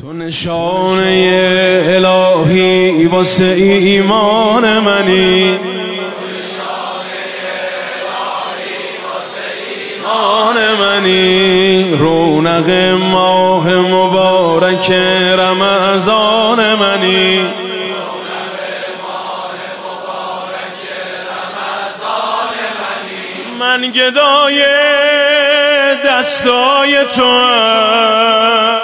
تو نشانه الهی واسه ایمان منی، رونق ماه مبارک رمضان منی، من گدای دستای توام،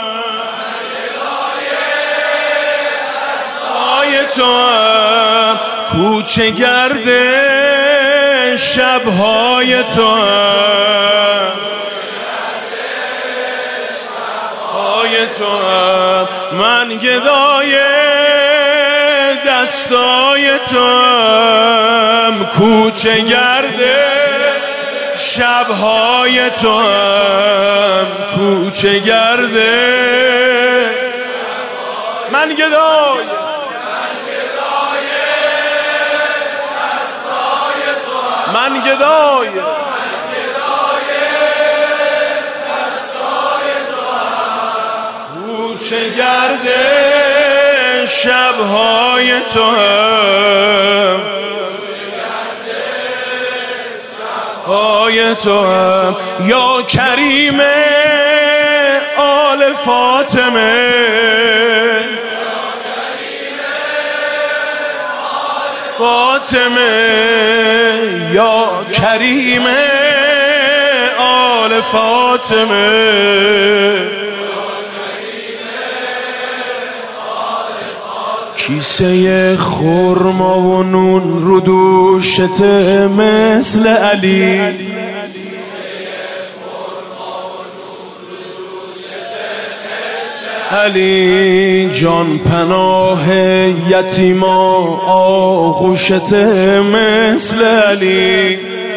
کوچه گرد شبهای توام، من گدای دستای توام، کوچه گرد شبهای توام، کوچه گرد من گدای من گدای کوچه گرد شبهای توام، یا کریم آل فاطمه، یا کریم آل فاطمه، کیسه خرما و نون رو دوشت مثل علی، جان پناه یتیما آغوشت مثل علی،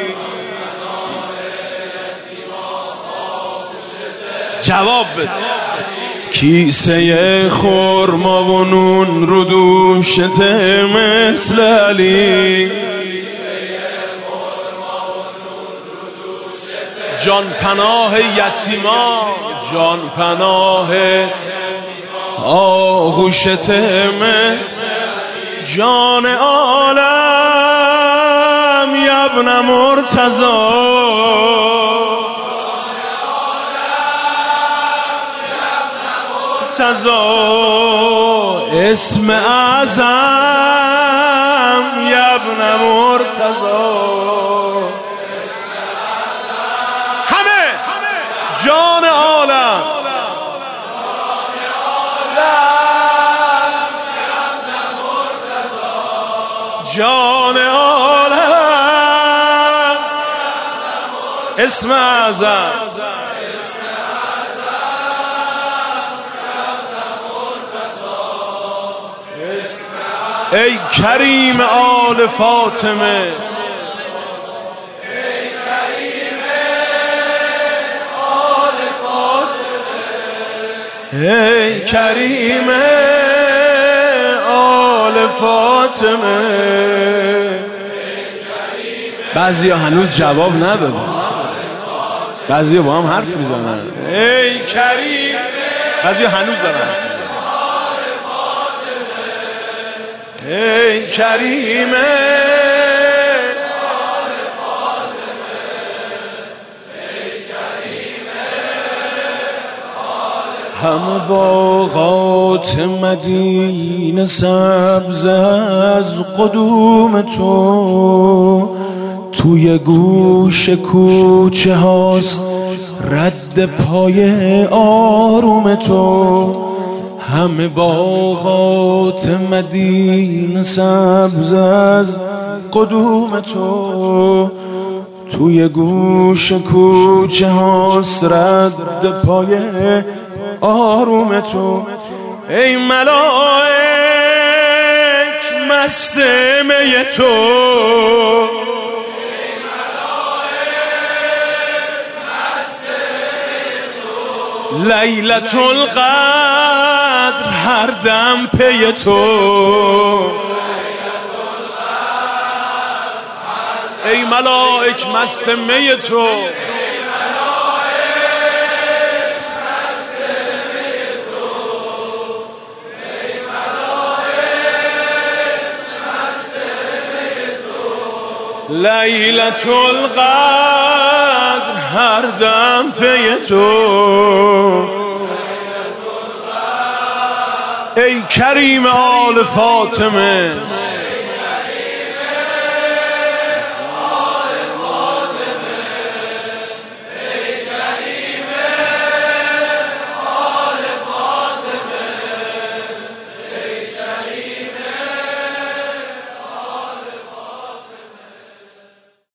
جواب بده. کیسه خرما و نون رو دوشت مثل علی، جان پناه یتیما، جان پناه آغوشت مثل جان عالم یبن مرتضی، اسم اعظم یبن مرتضی، همه جان عالم جان عالم اسم اعظم، ای کریم آل فاطمه، ای کریم آل فاطمه. بعضیا هنوز جواب ندادن، بعضیا با هم حرف میزنن ای کریم، بعضیا هنوز دارن ای کریم همه باغات مدینه سبز از قدوم تو، توی گوش کوچه هاست رد پای آروم تو، همه باغات مدینه سبز از قدوم تو، توی گوش کوچه هاست رد پای آروم تو، ای ملائک مست می تو، لیلة القدر هر دم پی تو، ای ملائک مست می تو، لیلة القدر هر دم پی تو، ای کریم آل فاطمه